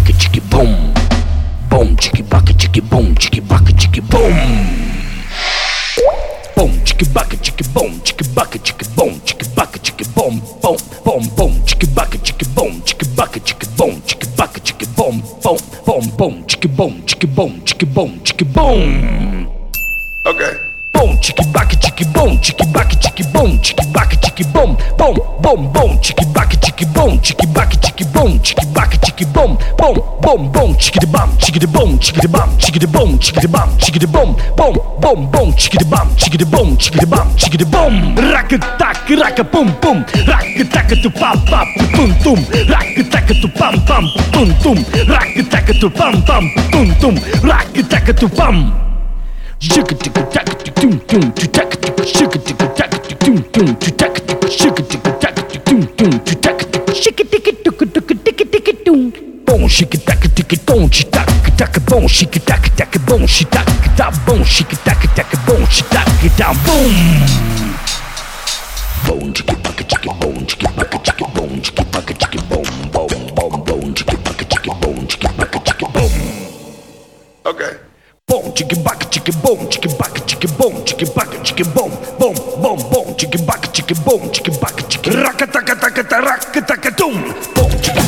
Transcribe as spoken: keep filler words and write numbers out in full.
baka tiki boom. Boom tiki baka tiki boom, tiki baka tiki boom. Boom tiki baka tiki boom, tiki baka tiki boom, tiki baka tiki boom, boom boom boom, tiki baka tiki boom, tiki baka tiki boom, tiki baka tiki boom, boom boom boom, tiki boom, tiki boom, tiki boom, tiki boom. Okay. Boom, chicky baka chicky boom, chicky baka chicky boom, chicky baka chicky boom, boom, boom, boom, chicky baka chicky boom, chicky baka chicky boom, chicky baka chicky boom, boom, boom, boom, chicky de bum, chicky de boom, chicky de bum, chicky de boom, chicky de bum, chicky de boom, boom, boom, boom, chicky de bum, chicky de boom, chicky de bum, chicky de boom. Raka tak, raka boom boom, raka tak tu pam pam, tum tum, raka tak tu pam pam, tum tum, raka tak tu pam pam, tum tum, raka tak tu pam. Sugar tick tack tum tum to tack sugar tick tack tum tum to tack sugar tick tack tum tum to tack sugar tick tuk tuk tick tick tum bom chick tack tick tom tack tack bom chick tack tack bom chick tack tack bom chick tack tack bom chick tack down boom bom chick back chick bom chick back chick bom chick back chick bom bom bom bom chick back chick bom chick back chick bom. Okay. Boom, chicken back, chicken boom, chicken back, chicken boom, chicken back, chicken boom, boom, boom, boom, chicken back, chicken boom, chicken back, chicken raka taka taka taka taka tum, boom, chicken